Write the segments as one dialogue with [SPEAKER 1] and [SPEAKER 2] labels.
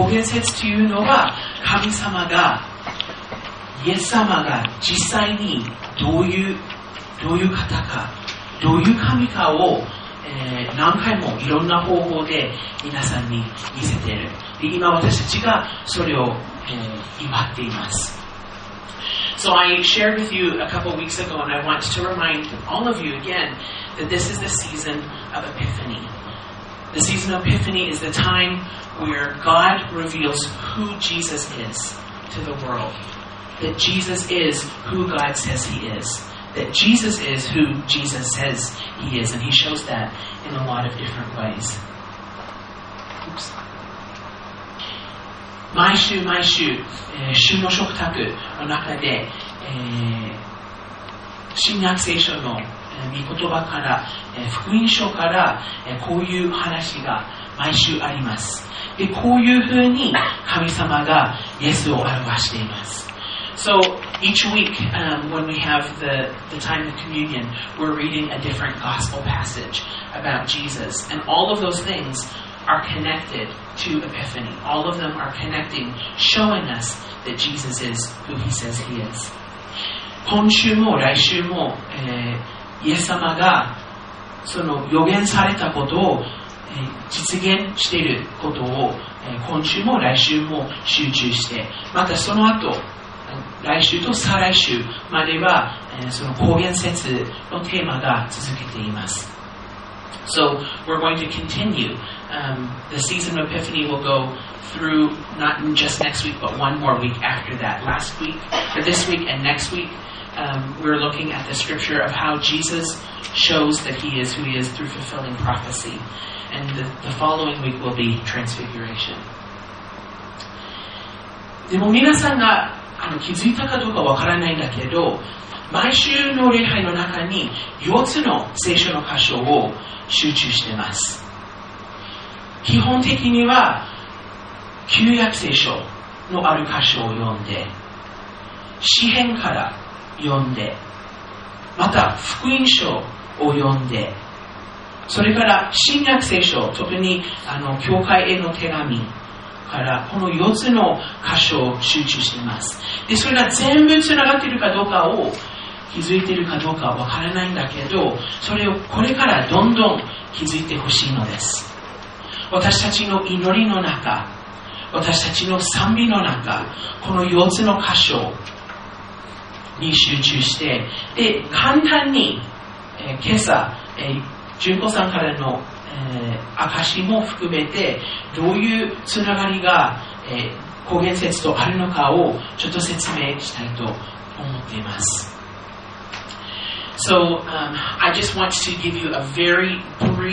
[SPEAKER 1] 公言説というのは神様がイエス様が実際にどういう方かどういう神かを、何回もいろんな方法で皆さんに見せている。で今私たちがそれを、祝っています。So I shared with you a couple weeks ago, and I want to remind all of you again that this is the season of Epiphany. The season of Epiphany is the time where God reveals who Jesus is to the world. That Jesus is who God says He is. That Jesus is who Jesus says He is. And He shows that in a lot of different ways. Oops. 毎週、週の食卓の中で、新約聖書の御言葉から、福音書から、こういう話が毎週あります。で、こういうふうに神様がイエスを表しています。So each week, when we have the time of communion, we're reading a different gospel passage about Jesus. And all of those things are connected to Epiphany. All of them are connecting, showing us that Jesus is who He says He is. 今週も来週も、イエス様がその予言されたことを、実現していることを、今週も来週も集中して、またその後来週と再来週までは、その公言説のテーマが続けています。So we're going to continue. The season of Epiphany will go through not just next week, but one more week after that. This week and next week, we're looking at the scripture of how Jesus shows that He is who He is through fulfilling prophecy. And the following week will be Transfiguration. でも皆さんが気づいたかどうかわからないんだけど、毎週の礼拝の中に4つの聖書の箇所を集中しています。基本的には旧約聖書のある箇所を読んで、詩編から読んで、また福音書を読んで、それから新約聖書、特に教会への手紙からこの4つの箇所を集中しています。で、それが全部つながっているかどうかを気づいているかどうかわからないんだけど、それをこれからどんどん気づいてほしいのです。私たちの祈りの中、私たちの賛美の中、この4つの箇所に集中して、で、簡単に、今朝、純子さんからの、証も含めてどういうつながりが、公言説とあるのかをちょっと説明したいと思っています。So, I just want to give you a very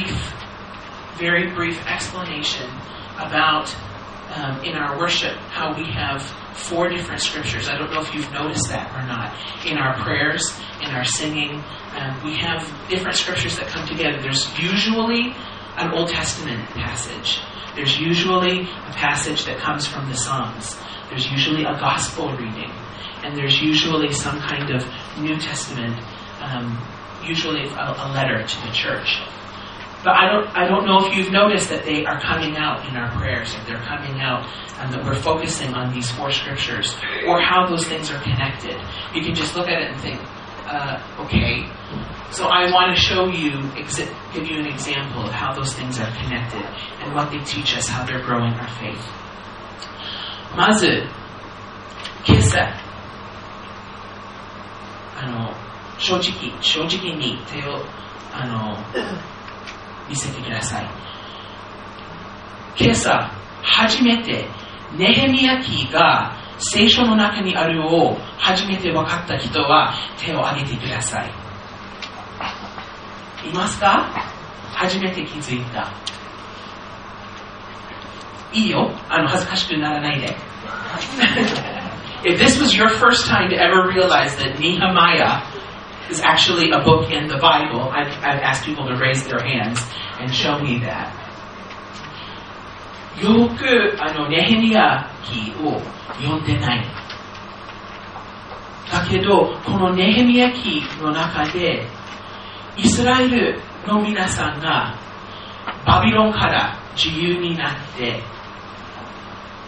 [SPEAKER 1] brief explanation about in our worship how we have 4 different scriptures. I don't know if you've noticed that or not. In our prayers, in our singing, we have different scriptures that come together. There's usually an Old Testament passage. There's usually a passage that comes from the Psalms. There's usually a gospel reading. And there's usually some kind of New Testament, usually a letter to the church. But I don't know if you've noticed that they are coming out in our prayers, that they're coming out and that we're focusing on these 4 scriptures, or how those things are connected. You can just look at it and think, okay. So I want to show you, give you an example of how those things are connected and what they teach us, how they're growing our faith. まず、今朝、正直に手を見せてください。今朝初めてネヘミヤ記が聖書の中にあるを初めて分かった人は手を挙げてください。いますか？初めて気づいた。いいよ、恥ずかしくならないで。If this was your first time to ever realize that Nehemiah is actually a book in the Bible, I've asked people to raise their hands and show me that. よくネヘミヤ記を読んでない。だけどこのネヘミヤ記の中でイスラエルの皆さんがバビロンから自由になって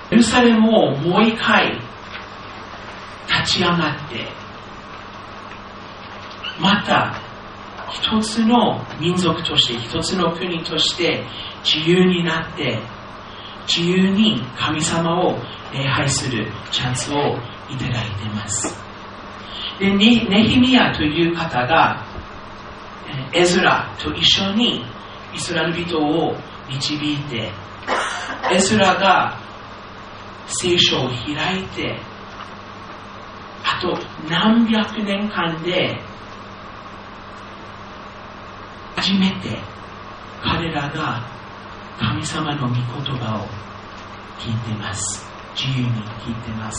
[SPEAKER 1] エルサレムをもう一回立ち上がって、また一つの民族として、一つの国として自由になって、自由に神様を礼拝するチャンスをいただいています。で、ネヒミヤという方がエズラと一緒にイスラエル人を導いて、エズラが聖書を開いて、あと何百年間で初めて彼らが神様の御言葉を聞いています。自由に聞いています。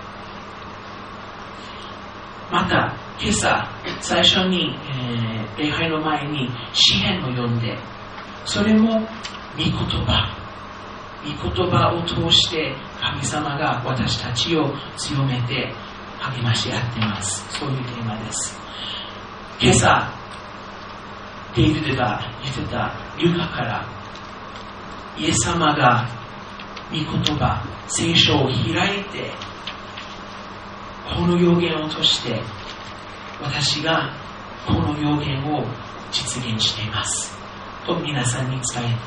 [SPEAKER 1] また今朝最初に、礼拝の前に詩篇を読んで、それも御言葉を通して神様が私たちを強めて励まし合っています。そういうテーマです。今朝デイビッドが言ってたルカからイエス様が御言葉、聖書を開いて、この予言を通して私がこの予言を実現していますと皆さんに伝え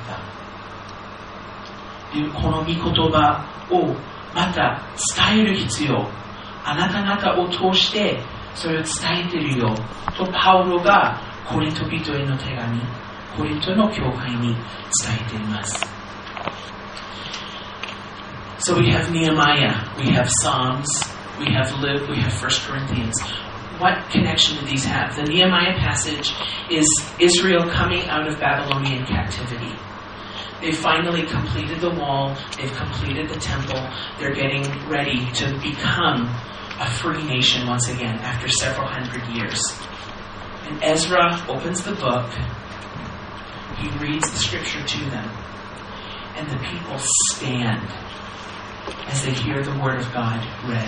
[SPEAKER 1] た。この御言葉をまた伝える必要、あなた方を通してそれを伝えているよとパウロがコリント人への手紙、コリントの教会に伝えています。So we have Nehemiah, we have Psalms, we have Luke, we have 1 Corinthians. What connection do these have? The Nehemiah passage is Israel coming out of Babylonian captivity. They finally completed the wall, they've completed the temple, they're getting ready to become a free nation once again after several hundred years. And Ezra opens the book, he reads the scripture to them, and the people stand as they hear the word of God read.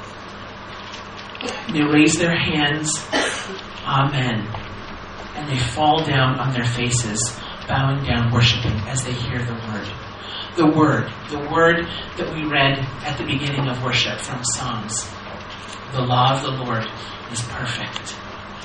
[SPEAKER 1] They raise their hands, Amen, and they fall down on their faces, bowing down, worshiping as they hear the word. The word that we read at the beginning of worship from Psalms. The law of the Lord is perfect.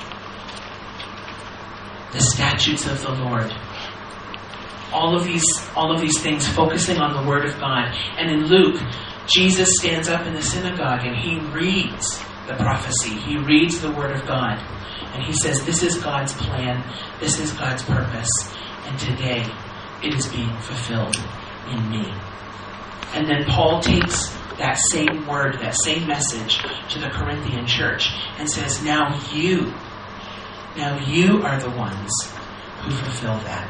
[SPEAKER 1] The statutes of the Lord. All of these things focusing on the word of God. And in Luke, Jesus stands up in the synagogue and he reads the prophecy. He reads the word of God. And he says, this is God's plan. This is God's purpose. And today, it is being fulfilled in me. And then Paul takes that same word, that same message to the Corinthian church and says, now you are the ones who fulfill that.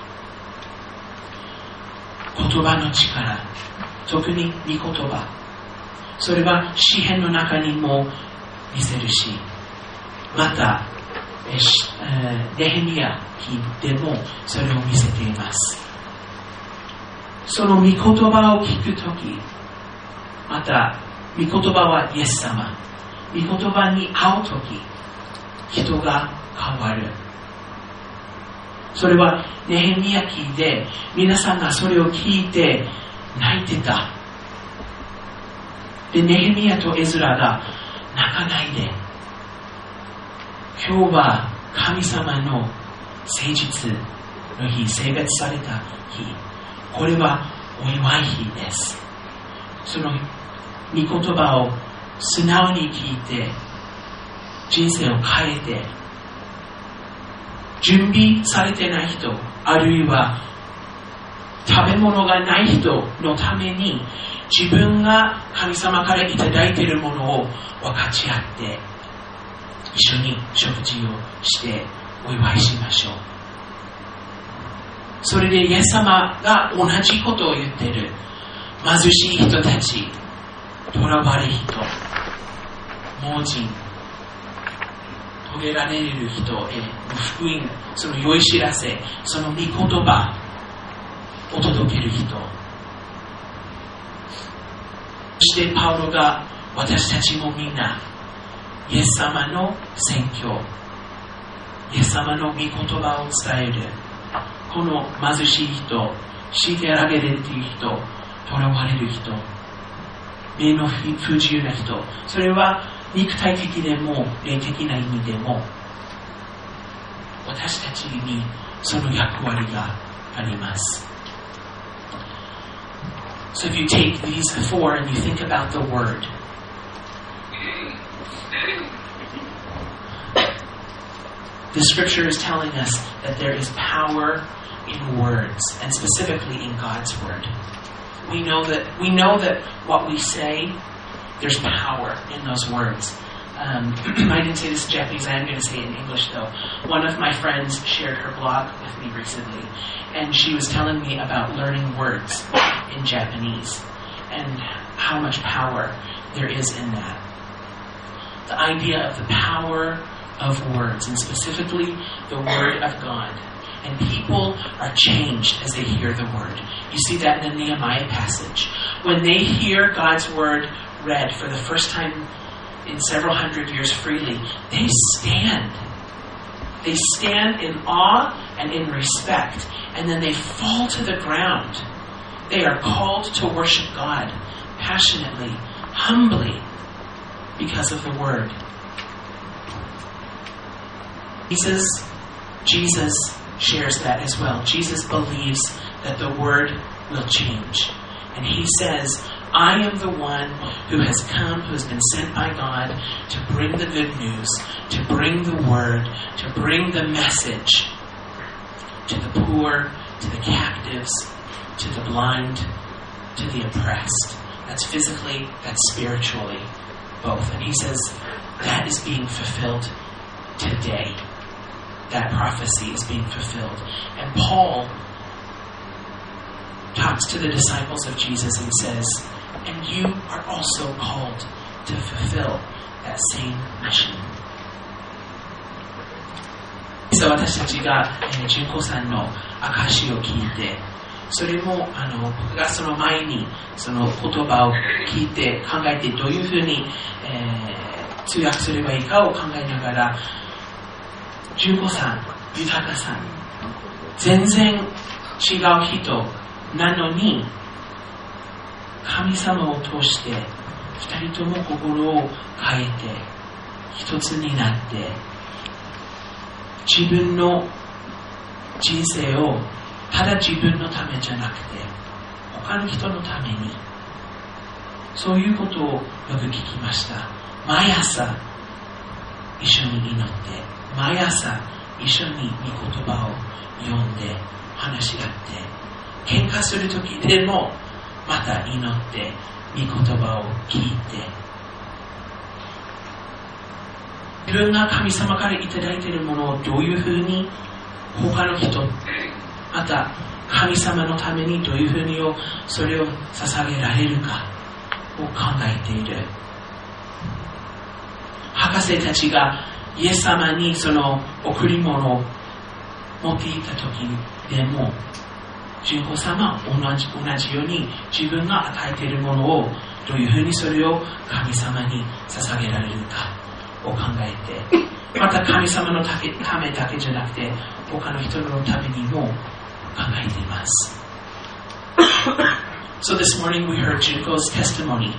[SPEAKER 1] 言葉の力、特に御言葉、それは詩篇の中にも見せるし、またネヘミヤ記でもそれを見せています。その御言葉を聞くとき、また御言葉はイエス様、御言葉に会うとき、人が変わる。それはネヘミヤ記で皆さんがそれを聞いて泣いてた。で、ネヘミヤとエズラが泣かないで、今日は神様の誠実の日、聖別された日、これはお祝い日です。その御言葉を素直に聞いて人生を変えて、準備されてない人、あるいは食べ物がない人のために自分が神様からいただいているものを分かち合って一緒に食事をしてお祝いしましょう。それでイエス様が同じことを言っている。貧しい人たち、囚われ人、盲人、遂げられる人への福音、その良い知らせ、その御言葉を届ける人。そしてパウロが私たちもみんなイエス様の宣教、イエス様の御言葉を伝える。この貧しい人、虐げられている人、 囚われる人、目の不自由な人、それは肉体的でも霊的な意味でも私たちにその役割があります。So if you take these four and you think about the word, the scripture is telling us that there is power in words, and specifically in God's word. We know that what we say, there's power in those words. I didn't say this in Japanese, I am going to say it in English though. One of my friends shared her blog with me recently, and she was telling me about learning words in Japanese and how much power there is in that. The idea of the power of words, and specifically the word of God. And people are changed as they hear the word. You see that in the Nehemiah passage. When they hear God's word read for the first time in several hundred years freely, they stand. They stand in awe and in respect, and then they fall to the ground. They are called to worship God passionately, humbly, because of the word. Jesus shares that as well. Jesus believes that the word will change. And he says, I am the one who has come, who has been sent by God to bring the good news, to bring the word, to bring the message to the poor, to the captives, to the blind, to the oppressed. That's physically, that's spiritually, both. And he says that is being fulfilled today. That prophecy is being fulfilled. And Paul talks to the disciples of Jesus and says, and you are also called to fulfill that same mission. 実は私たちが純子さんの証を聞いて、それも僕がその前にその言葉を聞いて考えてどういうふうに、通訳すればいいかを考えながら、純子さん、豊さん、全然違う人なのに、神様を通して二人とも心を変えて一つになって、自分の人生をただ自分のためじゃなくて他の人のために、そういうことをよく聞きました。毎朝一緒に祈って、毎朝一緒に御言葉を読んで話し合って、喧嘩する時でもまた祈って御言葉を聞いて、自分が神様からいただいているものをどういうふうに他の人、また神様のためにどういうふうにそれを捧げられるかを考えている。博士たちがイエス様にその贈り物を持っていた時でも、純子様は同じように自分が与えているものをどういうふうにそれを神様に捧げられるかを考えて、また神様のためだけじゃなくて他の人のためにも考えています。So this morning we heard Junko's testimony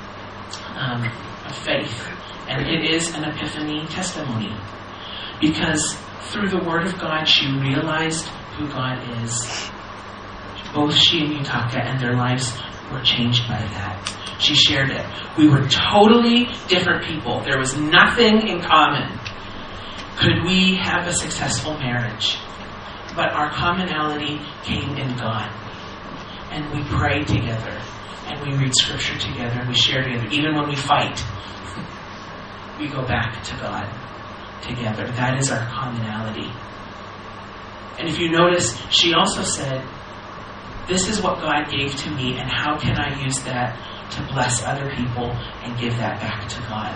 [SPEAKER 1] of faith, and it is an epiphany testimony because through the Word of God she realized who God is. Both she and Yutaka and their lives were changed by that. She shared it. We were totally different people. There was nothing in common. Could we have a successful marriage? But our commonality came in God. And we pray together. And we read scripture together. And we share together. Even when we fight, we go back to God together. That is our commonality. And if you notice, she also said, this is what God gave to me, and how can I use that to bless other people and give that back to God?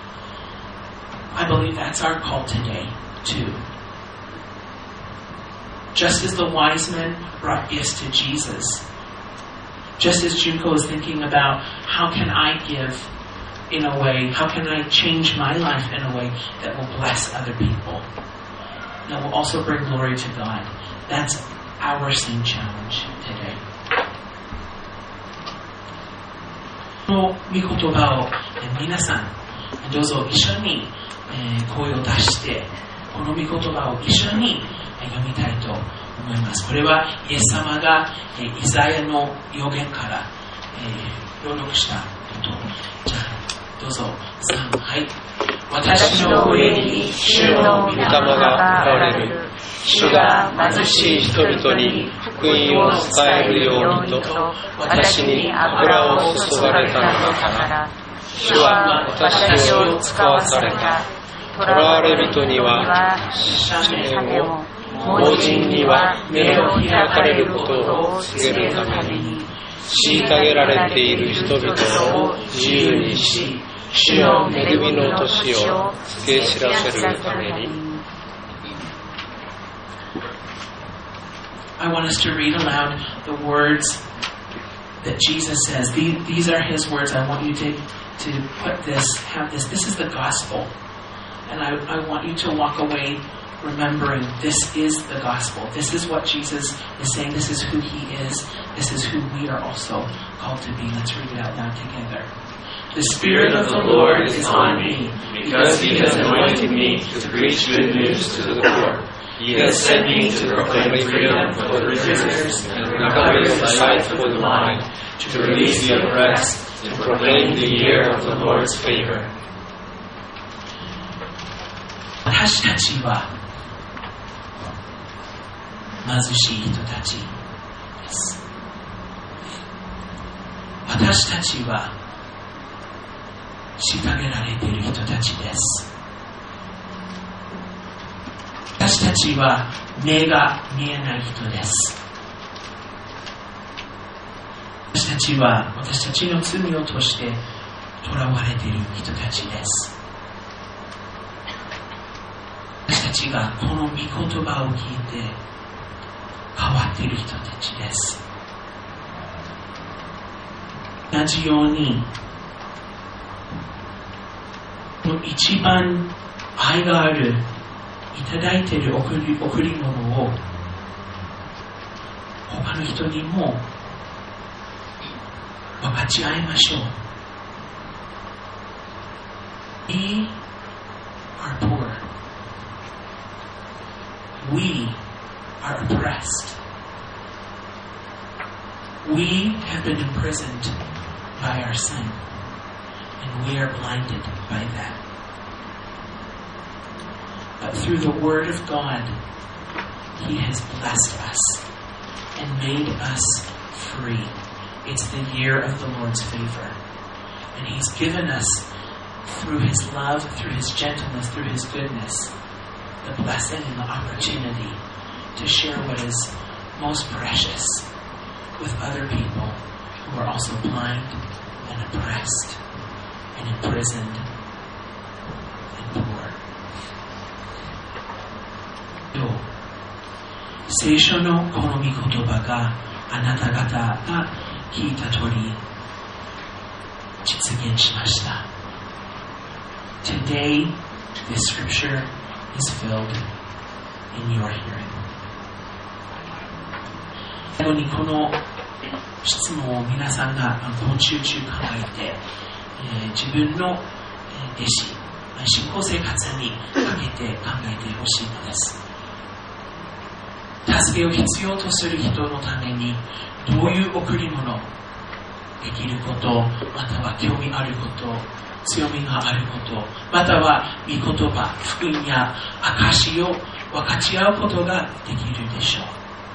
[SPEAKER 1] I believe that's our call today, too. Just as the wise men brought gifts to Jesus, just as Junko is thinking about how can I give in a way, how can I change my life in a way that will bless other people, that will also bring glory to God. That's our same challenge today. の御言葉を皆さんどうぞ一緒に声を出してこの御言葉を一緒に読みたいと思います。これはイエス様がイザヤの預言から朗読したこと。じゃあどうぞ3、はい。私の上に主の御霊がおられる。主が貧しい人々に福音を伝えるようにと私に油を注がれたのだから。主は私を使わされた。囚われ人には赦免を、盲人には目を開かれることを告げるために、虐げられている人々を自由にし、主の恵みの年を告げ知らせるために。
[SPEAKER 2] I want us to read aloud the words that Jesus says. These are his words. I want you to put this, have this. This is the gospel. And I want you to walk away remembering this is the gospel. This is what Jesus is saying. This is who he is. This is who we are also called to be. Let's read it out now together.
[SPEAKER 3] The Spirit of the Lord is on me, because he has anointed me to preach good news to the poor. He has sent me to proclaim freedom for the prisoners and recovery of sight for the blind, to release the oppressed and proclaim the year of the Lord's favor.
[SPEAKER 2] 私たちは貧しい人たちです。私たちは虐げられている人たちです。私たちは目が見えない人です。私たちは私たちの罪を通して囚われている人たちです。私たちがこの御言葉を聞いて変わっている人たちです。同じように一番愛があるいただいている贈り物を他の人にも分かち合いましょう。We are poor. We are oppressed. We have been imprisoned by our sin, and we are blinded by that. But through the Word of God, He has blessed us and made us free. It's the year of the Lord's favor. And He's given us, through His love, through His gentleness, through His goodness, the blessing and the opportunity to share what is most precious with other people who are also blind and oppressed and imprisoned and poor. 聖書のこの御言葉があなた方が聞いた通り実現しました。Today, this scripture is filled in your hearing. 最後にこの質問を皆さんが今週中考えて、自分の弟子、信仰生活にかけて考えてほしいのです。助けを必要とする人のためにどういう贈り物できること、または興味あること、強みがあること、または御言葉、福音や証を分かち合うことができるでしょう。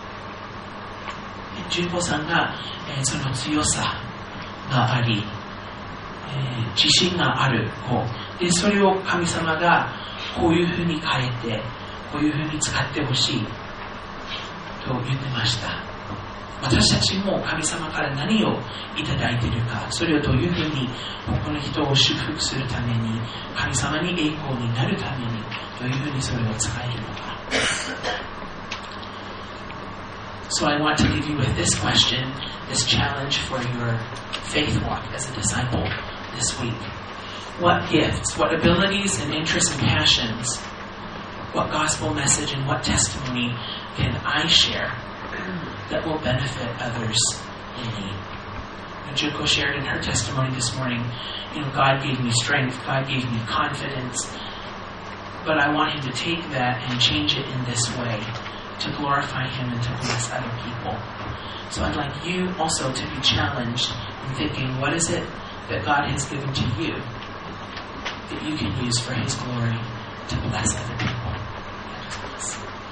[SPEAKER 2] 純子さんが、その強さがあり、自信がある子で、それを神様がこういうふうに変えてこういうふうに使ってほしいと言ってました。私たちも神様から何をいただいているか、それをどういうふうに他の人を祝福するために、神様に栄光になるためにどういうふうにそれを使えるのか。So I want to leave you with this question, this challenge for your faith walk as a disciple this week. What gifts, what abilities and interests and passions, what gospel message and what testimony can I share that will benefit others in need?
[SPEAKER 1] Juko shared in her testimony this morning, God gave me strength, God gave me confidence, but I want Him to take that and change it in this way, to glorify Him and to bless other people. So I'd like you also to be challenged in thinking, what is it that God has given to you that you can use for His glory to bless other people?